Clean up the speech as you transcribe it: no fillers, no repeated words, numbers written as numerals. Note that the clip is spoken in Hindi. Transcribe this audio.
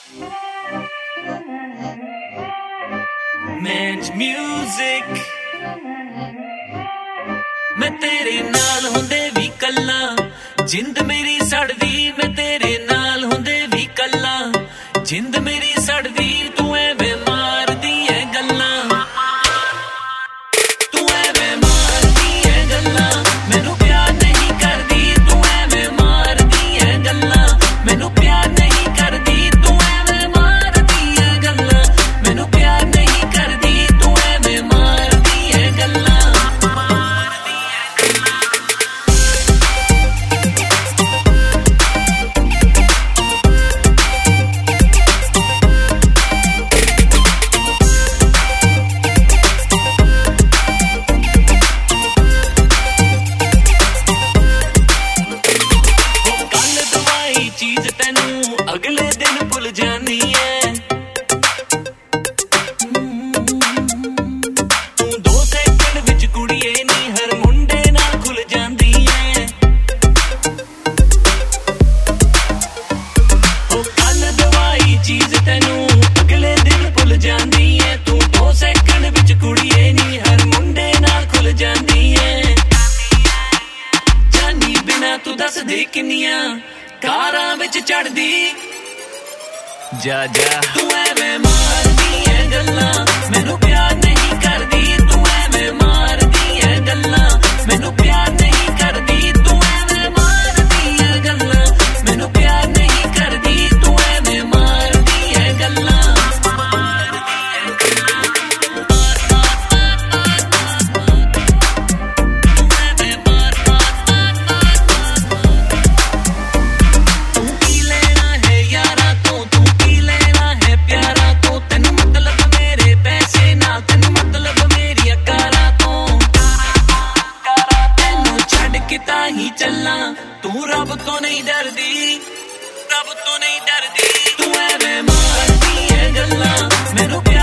Men's music मैं तेरे नाल हुंदे भी कल्ला जिंद मेरी सड़दी मैं तेरे नाल हुंदे भी कल्ला जिंद मेरी सड़दी तू ऐवें मारदी है गल्ला तू ऐवें मारदी है गल्ला मैनू प्यार नहीं करदी तू ऐवें मारदी है गल्ला मैनू प्यार नहीं करदी तू ऐवें मारदी है गल्ला मैनू प्यार नहीं करदी तू ऐवें मारदी है गल्ला चीज तेनू अगले दिन भुल जानी है तू 2 सेकंड विच कुड़िए नी हर मुंडे नाल खुल जांदी है ओ कल दवाई चीज तेनू अगले दिन भुल जांदी है तू 2 सेकंड विच कुड़िए नी हर मुंडे नाल खुल जांदी है जानी बिना तू दस दे किन्नियां कारां विच चढ़दी जा जा तू ऐवें मारदी है गल्लां मैनू प्यार नहीं करदी तू ऐवें मारदी है गल्लां मैनू प्यार नहीं करदी तू ऐवें मारदी है गल्लां मैनू प्यार नहीं करदी तू ऐवें मारदी है गल्लां चलना तू रब तो नहीं डरदी रब तो नहीं डरदी तू ऐवें मारदी है गल्लां मैनू